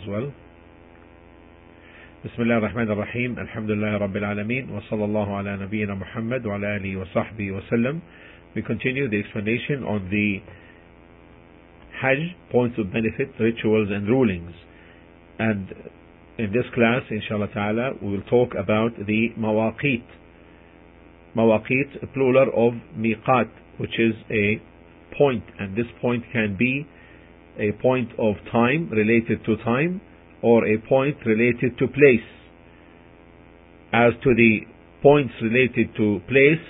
as well. Bismillah ar-Rahman ar-Rahim. Alhamdulillah Rabbil Alameen. Wa sallallahu ala nabiyyina Muhammad wa ala alihi wa sahbihi wa sallam. We continue the explanation on the Hajj, points of benefit, rituals and rulings. And in this class, inshallah ta'ala, we will talk about the mawaqit. Mawaqit, plural of miqat, which is a point. And this point can be a point of time, related to time, or a point related to place. As to the points related to place,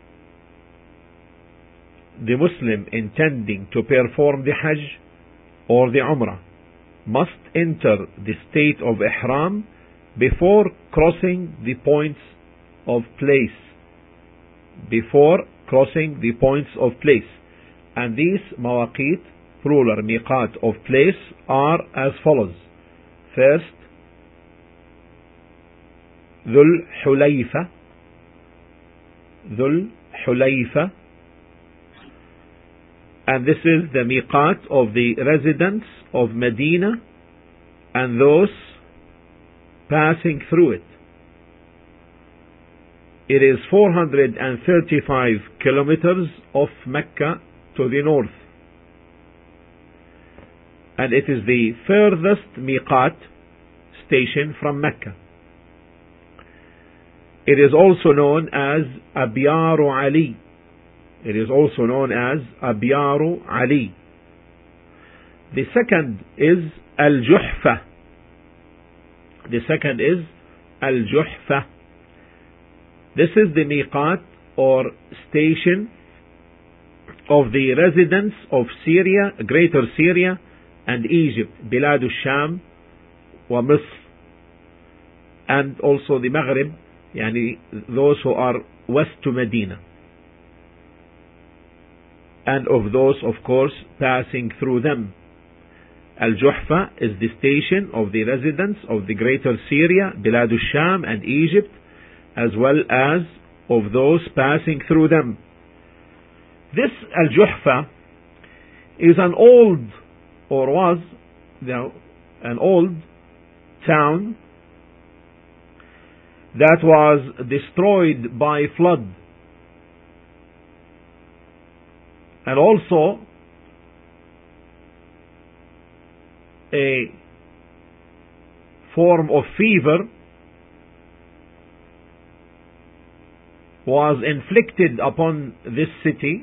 the Muslim intending to perform the Hajj or the Umrah must enter the state of Ihram before crossing the points of place. Before crossing the points of place. And these mawaqit, plural miqat of place, are as follows. First, Dhul Hulayfa. Dhul Hulayfa. And this is the miqat of the residents of Medina and those passing through it. It is 435 kilometers off Mecca to the north. And it is the furthest miqat station from Mecca. It is also known as Abyaru Ali. It is also known as Abyaru Ali. The second is Al-Juhfa. The second is Al-Juhfa. This is the miqat or station of the residents of Syria, Greater Syria and Egypt, Bilad al-Sham wa Misr, and also the Maghrib, yani those who are west to Medina. And of those, of course, passing through them. Al-Juhfa is the station of the residents of the Greater Syria, Bilad al-Sham and Egypt, as well as of those passing through them. This Al-Juhfa is an old, or was an old town that was destroyed by flood. And also a form of fever was inflicted upon this city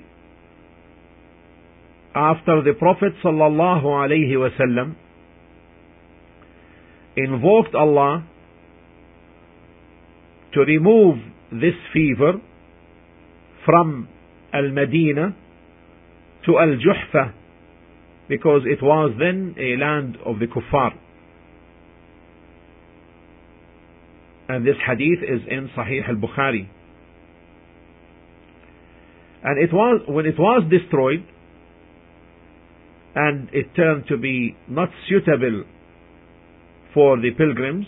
after the Prophet sallallahu alaihi wasallam invoked Allah to remove this fever from Al-Madinah to Al-Juhfa, because it was then a land of the kuffar. And this hadith is in Sahih al-Bukhari. And it was, when it was destroyed and it turned to be not suitable for the pilgrims,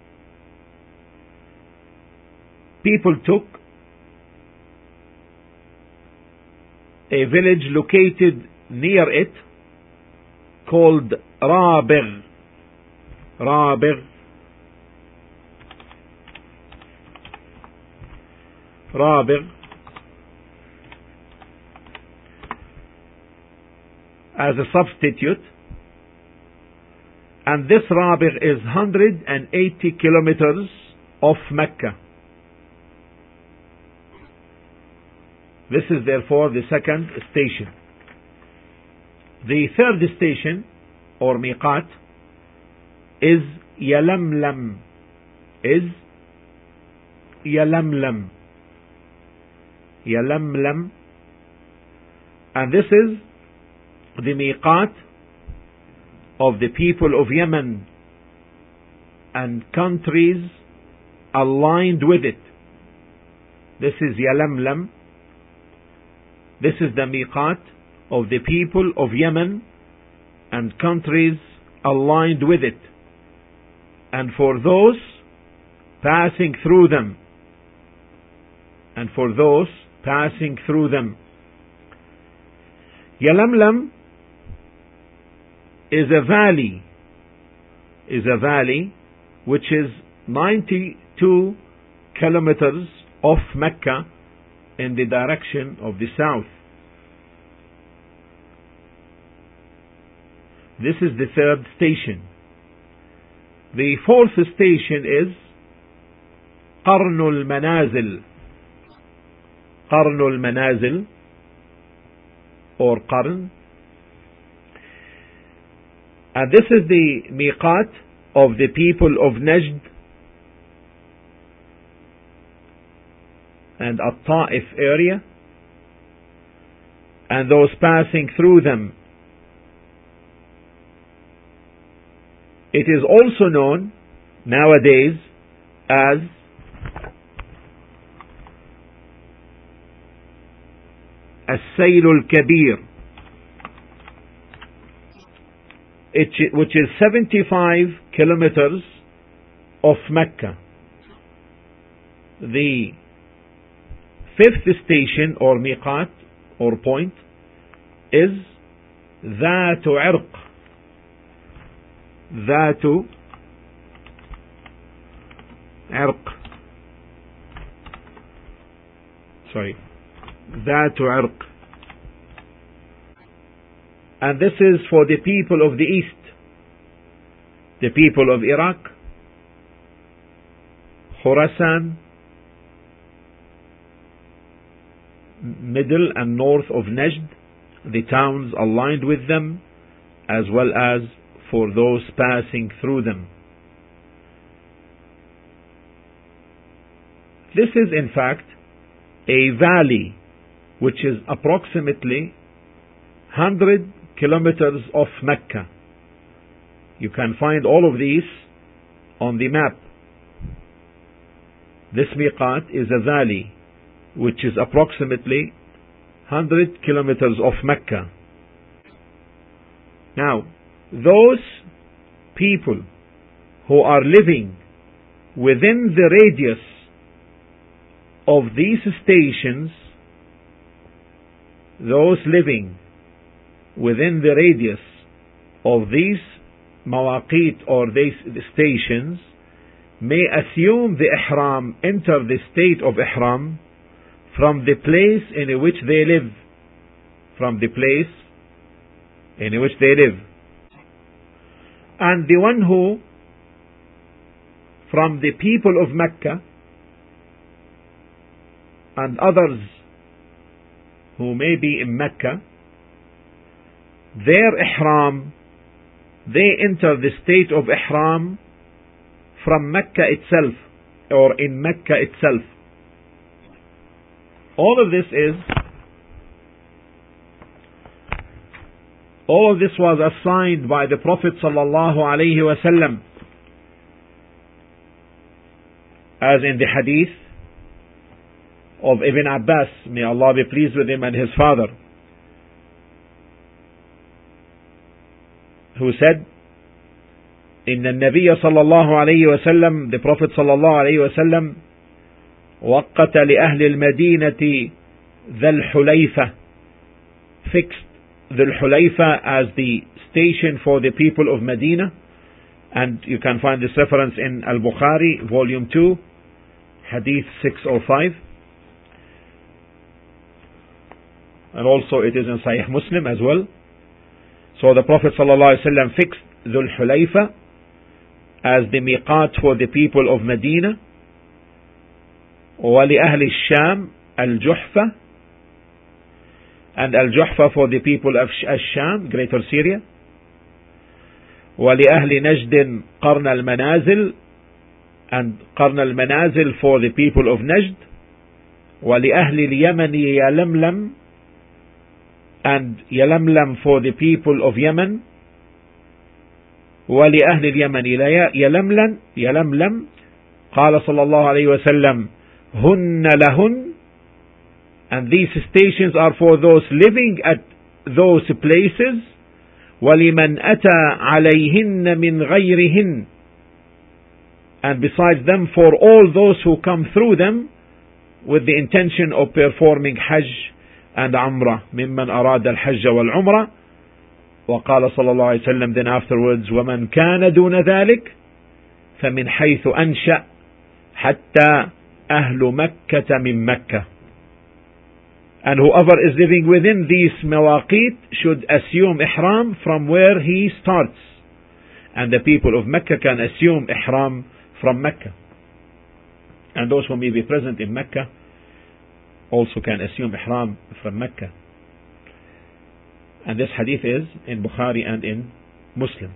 people took a village located near it called Rabigh. Rabigh. Rabigh as a substitute, and this Rabigh is 180 kilometers off Mecca. This is therefore the second station. The third station, or miqat, is Yalamlam. Is Yalamlam. Yalamlam. And this is the miqat of the people of Yemen and countries aligned with it. This is Yalamlam. This is the miqat of the people of Yemen and countries aligned with it, and for those passing through them. And for those passing through them. Yalamlam is a valley is a valley which is 92 kilometers off Mecca in the direction of the south. This is the third station. The fourth station is Qarnul Manazil. Qarnul Manazil or Qarn. And this is the miqat of the people of Najd and At-Ta'if area and those passing through them. It is also known nowadays as As-Sayl al-Kabir, which is 75 kilometers off Mecca. The fifth station or miqat or point is Dhatu Irq. Dhatu Irq. Dhatu Irq. And this is for the people of the east, the people of Iraq, Khorasan, middle and north of Najd, the towns aligned with them, as well as for those passing through them. This is in fact a valley which is approximately 100 kilometers off Mecca. You can find all of these on the map. This miqat is a valley which is approximately 100 kilometers off Mecca. Now, those people who are living within the radius of these stations, those living within the radius of these mawaqit or these stations may assume the ihram, enter the state of ihram from the place in which they live. From the place in which they live. And the one who from the people of Mecca and others who may be in Mecca, their ihram, they enter the state of ihram from Mecca itself or in Mecca itself. All of this was assigned by the Prophet sallallahu alaihi wasallam, as in the hadith of Ibn Abbas, may Allah be pleased with him and his father, who said, إن النبي صلى الله عليه وسلم, the Prophet صلى الله عليه وسلم, وقت لأهل المدينة ذا الحليفة, fixed ذا الحليفة as the station for the people of Medina, and you can find this reference in Al-Bukhari, volume 2, hadith 605, and also it is in Sahih Muslim as well. So the Prophet ﷺ fixed Dhul Hulayfa as the miqat for the people of Medina, وَلِأَهْلِ الشَّامِ الْجُحْفَةِ, and Al-Juhfa for the people of Ash-Sham, Greater Syria, وَلِأَهْلِ نَجْدٍ قَرْنَ الْمَنَازِلِ, and Qarn al-Manazil for the people of Najd, وَلِأَهْلِ الْيَمَنِ يَلَمْلَمْ, and Yalamlam for the people of Yemen, وَلِأَهْلِ الْيَمَنِ يَلَمْلَمْ, قال صلى الله عليه وسلم هُنَّ لَهُنْ, and these stations are for those living at those places, وَلِمَنْ أَتَى عَلَيْهِنَّ مِنْ غَيْرِهِنَّ, and besides them for all those who come through them with the intention of performing Hajj and Umrah, ممن أراد الحج والعمرة وقال صلى الله عليه وسلم then afterwards ومن كان دون ذلك فمن حيث أنشأ حتى أهل مكة من مكة. And whoever is living within these mawaqit should assume ihram from where he starts. And the people of Mecca can assume ihram from Mecca. And those who may be present in Mecca also can assume ihram from Mecca. And this hadith is in Bukhari and in Muslim.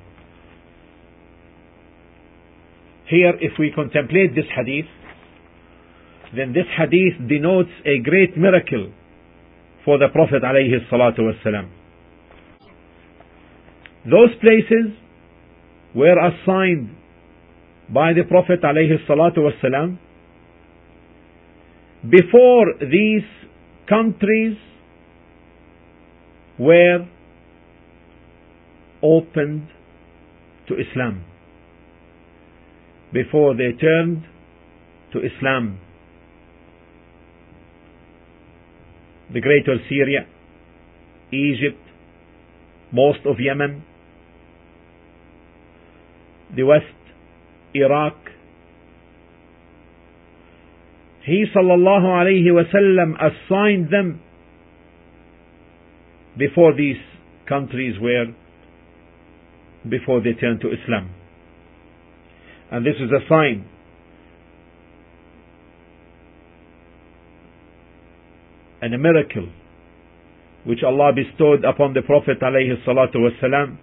Here, if we contemplate this hadith, then this hadith denotes a great miracle for the Prophet alayhi salatu wasalam. Those places were assigned by the Prophet alayhi salatu wasalam before these countries were opened to Islam, before they turned to Islam. The greater Syria, Egypt, most of Yemen, the West, Iraq. He sallallahu alayhi wasallam assigned them before these countries were, before they turned to Islam. And this is a sign and a miracle which Allah bestowed upon the Prophet alayhi salatu wasalam,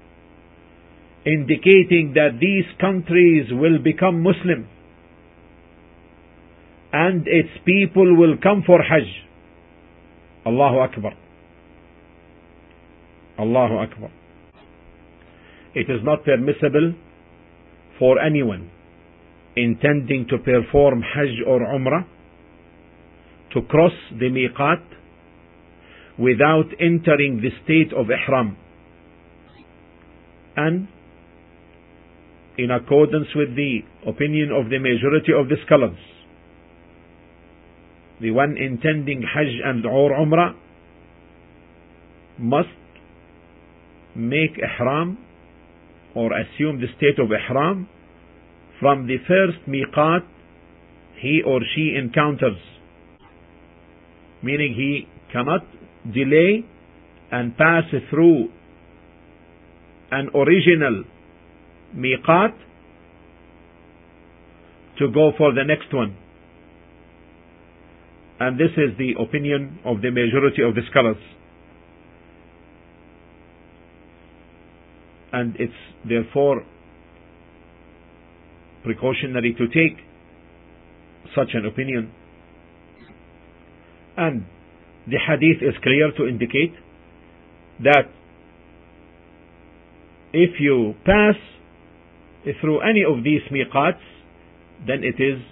indicating that these countries will become Muslim and its people will come for Hajj. Allahu Akbar. Allahu Akbar. It is not permissible for anyone intending to perform Hajj or Umrah to cross the miqat without entering the state of ihram. And in accordance with the opinion of the majority of the scholars, the one intending Hajj and or Umrah must make ihram or assume the state of ihram from the first miqat he or she encounters, meaning he cannot delay and pass through an original miqat to go for the next one. And this is the opinion of the majority of the scholars. And it's therefore precautionary to take such an opinion. And the hadith is clear to indicate that if you pass through any of these miqats, then it is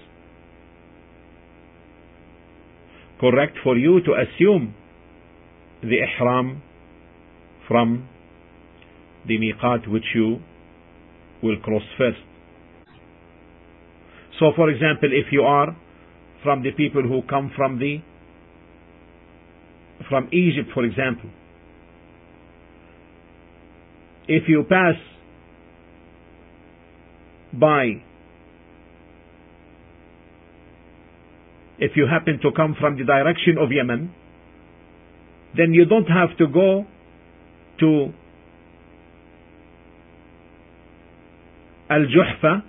correct for you to assume the ihram from the miqat which you will cross first. So for example, if you are from the people who come from Egypt, for example, if you pass by, if you happen to come from the direction of Yemen, then you don't have to go to Al-Juhfa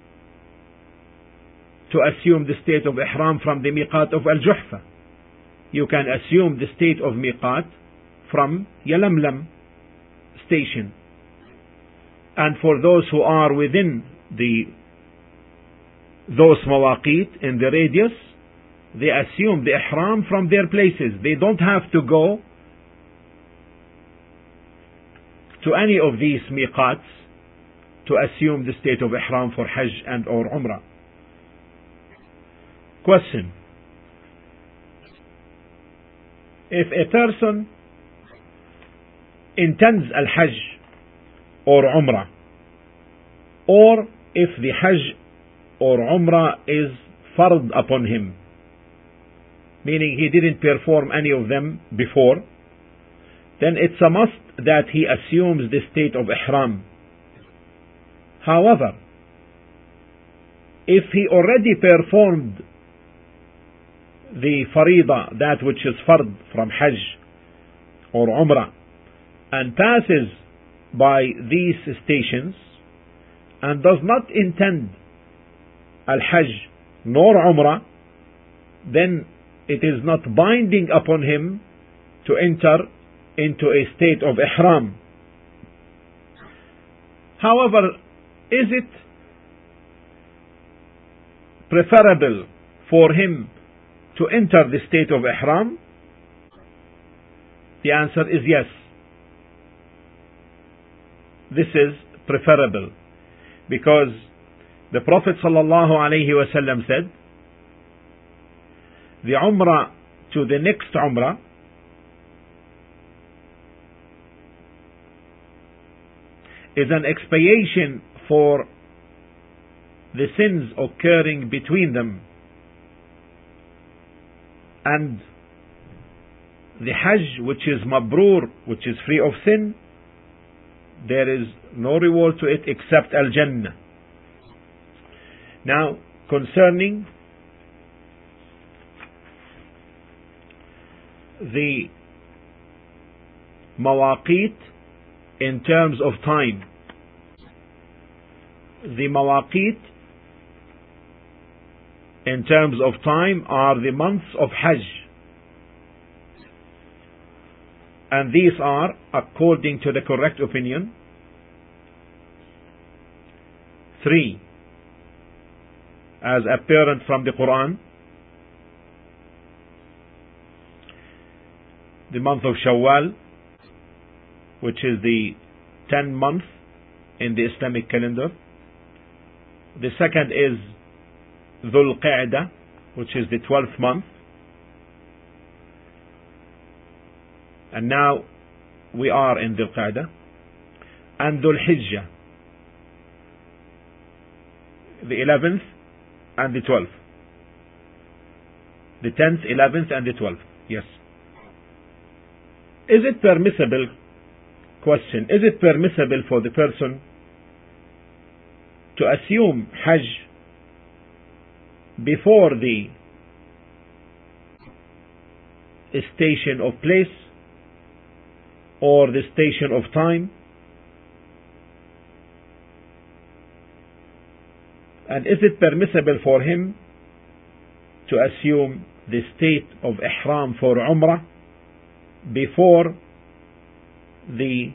to assume the state of ihram from the miqat of Al-Juhfa. You can assume the state of miqat from Yalamlam station. And for those who are within those mawaqit in the radius, they assume the ihram from their places. They don't have to go to any of these miqats to assume the state of ihram for Hajj and or Umrah. Question: if a person intends al-Hajj or Umrah, or if the Hajj or Umrah is fard upon him, meaning he didn't perform any of them before, then it's a must that he assumes the state of ihram. However, if he already performed the faridah, that which is fard from Hajj or Umrah, and passes by these stations and does not intend al-Hajj nor Umrah, then it is not binding upon him to enter into a state of ihram. However, is it preferable for him to enter the state of ihram? The answer is yes. This is preferable because the Prophet ﷺ said, the Umrah to the next Umrah is an expiation for the sins occurring between them, and the Hajj, which is mabrur, which is free of sin, there is no reward to it except Al-Jannah. Now, concerning the mawaqit in terms of time, the mawaqit in terms of time are the months of Hajj, and these are, according to the correct opinion, 3, as apparent from the Quran: the month of Shawwal, which is the 10th month in the Islamic calendar. The second is Dhul Qa'dah, which is the 12th month. And now we are in Dhul Qa'dah. And Dhul Hijjah, the 11th and the 12th. The 10th, 11th and the 12th. Yes. Is it permissible, question, is it permissible for the person to assume Hajj before the station of place or the station of time? And is it permissible for him to assume the state of ihram for Umrah before the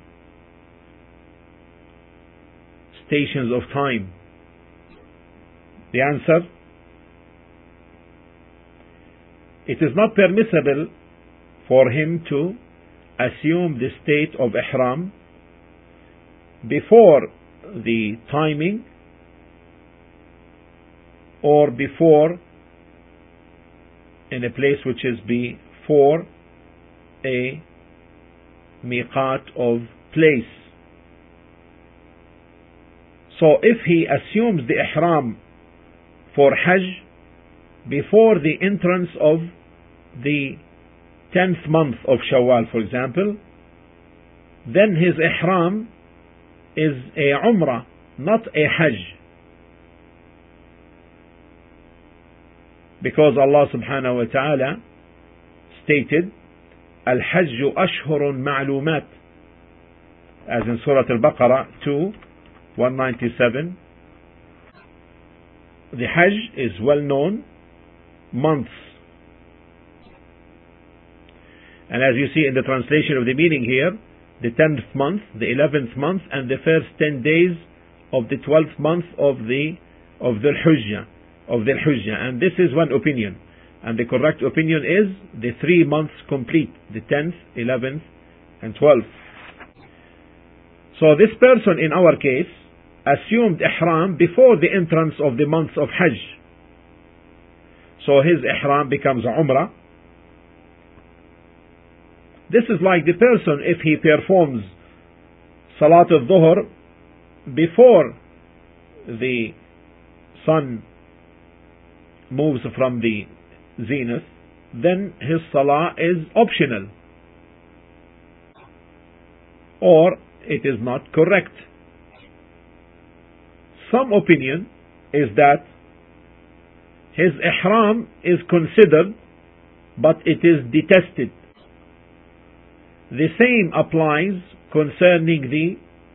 stations of time? The answer: it is not permissible for him to assume the state of ihram before the timing or before in a place which is before a miqat of place. So if he assumes the ihram for Hajj before the entrance of the 10th month of Shawwal, for example, then his ihram is a Umrah, not a Hajj. Because Allah subhanahu wa ta'ala stated, Al-Hajju ashhurun ma'lumat, as in Surah Al-Baqarah 2:197. The Hajj is well known months. And as you see in the translation of the meaning here, the 10th month, the 11th month, and the first 10 days of the 12th month of the Hujjah. And this is one opinion. And the correct opinion is the 3 months complete, the 10th, 11th, and 12th. So this person in our case assumed ihram before the entrance of the month of Hajj. So his ihram becomes Umrah. This is like the person if he performs Salat al-Dhuhr before the sun moves from the zenith, then his Salah is optional. or it is not correct. Some opinion is that his ihram is considered, but it is detested. The same applies concerning the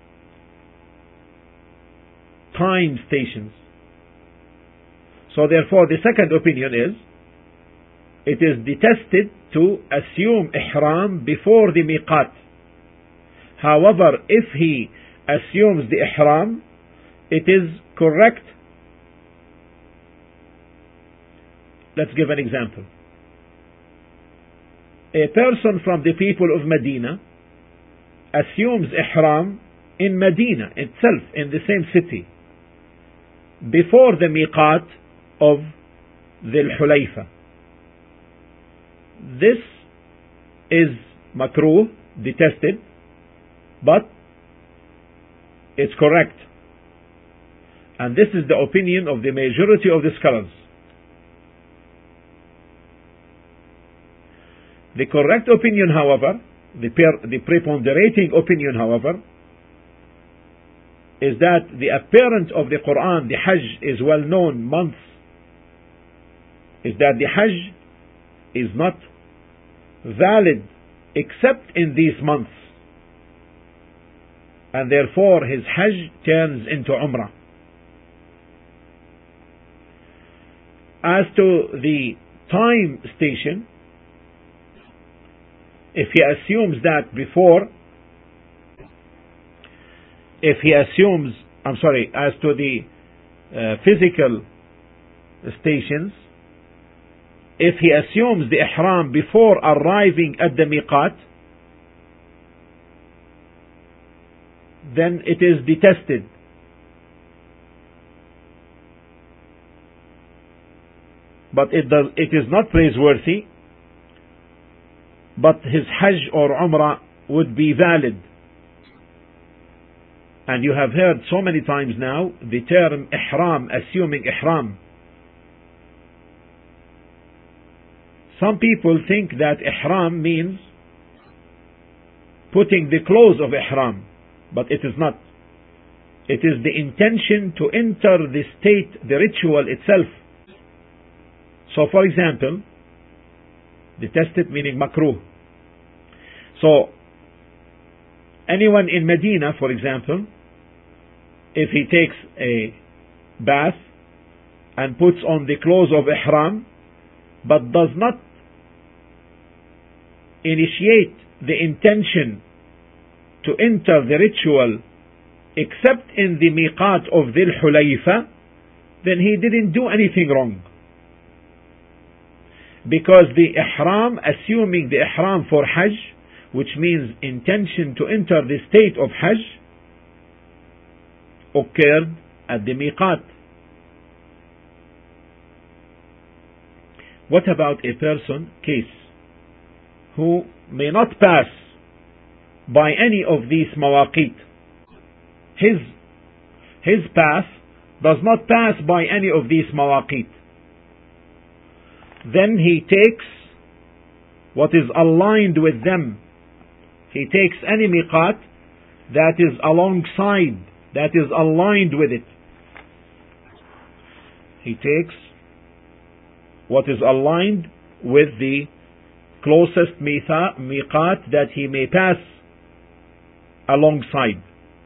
time stations. So therefore the second opinion is, it is detested to assume ihram before the miqat. However, if he assumes the ihram, it is correct. Let's give an example. A person from the people of Medina assumes ihram in Medina itself, in the same city, before the miqat of Dhul Hulayfa. This is makruh, detested, but it's correct. And this is the opinion of the majority of the scholars. The correct opinion, however, the preponderating opinion, however, is that the appearance of the Quran, the Hajj is well known months, is that the Hajj is not valid except in these months, and therefore his Hajj turns into Umrah. As to the time station, if he assumes that before, as to the physical stations, if he assumes the ihram before arriving at the miqat, then it is detested. But it is not praiseworthy, but his Hajj or Umrah would be valid. And you have heard so many times now the term ihram, assuming ihram. Some people think that ihram means putting the clothes of ihram, but it is not. It is the intention to enter the state, the ritual itself. So for example, detested meaning makruh. So anyone in Medina, for example, if he takes a bath and puts on the clothes of ihram, but does not initiate the intention to enter the ritual except in the miqat of Dhul Hulayfa, then he didn't do anything wrong. Because the ihram, assuming the ihram for Hajj, which means intention to enter the state of Hajj, occurred at the miqat. What about a person, case, who may not pass by any of these mawaqit? His path does not pass by any of these mawaqit. Then he takes what is aligned with them. He takes any miqat that is alongside, that is aligned with it. He takes what is aligned with the closest miqat that he may pass alongside.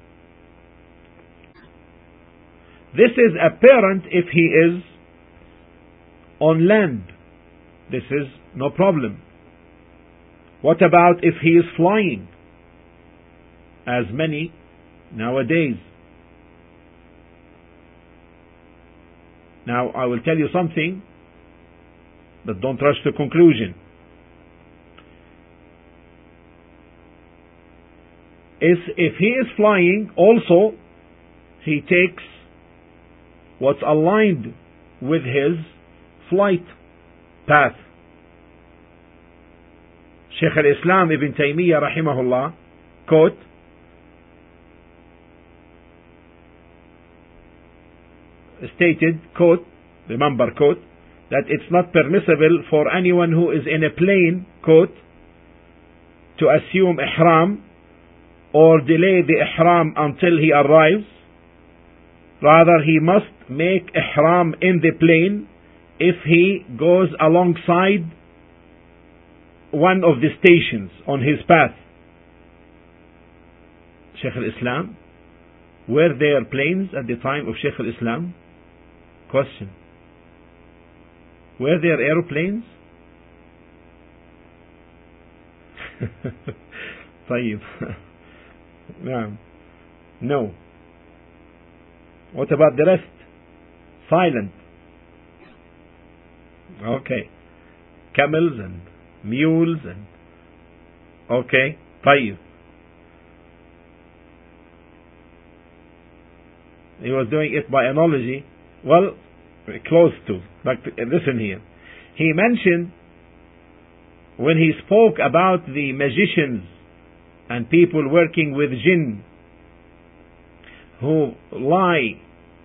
This is apparent if he is on land. This is no problem. What about if he is flying? As many nowadays. Now I will tell you something, but don't rush to conclusion. If he is flying, also he takes what's aligned with his flight path. Shaykh al-Islam Ibn Taymiyyah rahimahullah quote, stated, quote, remember, quote, that it's not permissible for anyone who is in a plane, quote, to assume ihram or delay the ihram until he arrives. Rather, he must make ihram in the plane if he goes alongside one of the stations on his path. Shaykh al-Islam, were there planes at the time of Shaykh al-Islam? Question. Were there aeroplanes? طيب. No. What about the rest? Silent. Okay. Camels and mules and okay. طيب. He was doing it by analogy. Well, close to. But listen here. He mentioned when he spoke about the magicians and people working with jinn who lie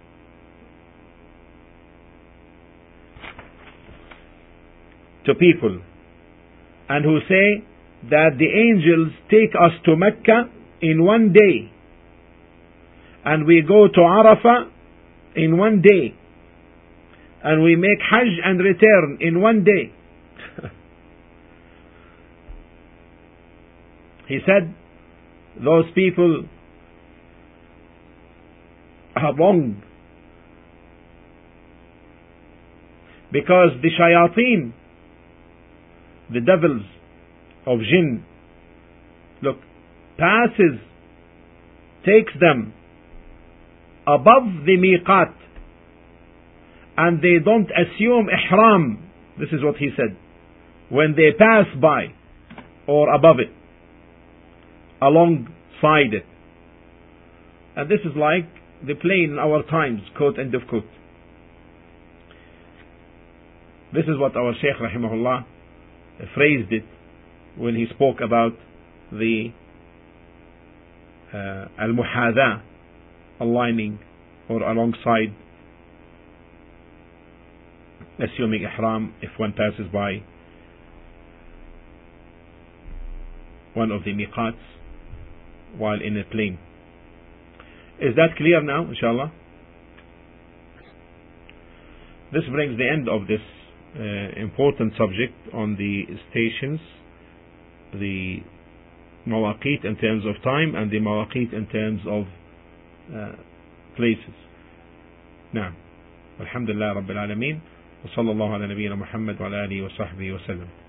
to people and who say that the angels take us to Mecca in one day and we go to Arafah in one day and we make Hajj and return in one day. He said those people are wrong because the shayateen, the devils of jinn, look, takes them above the miqat and they don't assume ihram. This is what he said. When they pass by or above it, alongside it. And this is like the plane in our times, quote, end of quote. This is what our Shaykh rahimahullah phrased it when he spoke about the al-muhadha, aligning or alongside, assuming ihram if one passes by one of the miqats while in a plane. Is that clear now, inshallah? This brings the end of this important subject on the stations, the mawaqit in terms of time and the mawaqit in terms of places. نعم. الحمد لله رب العالمين وصلى الله على نبينا محمد وعلى آله وصحبه وسلم.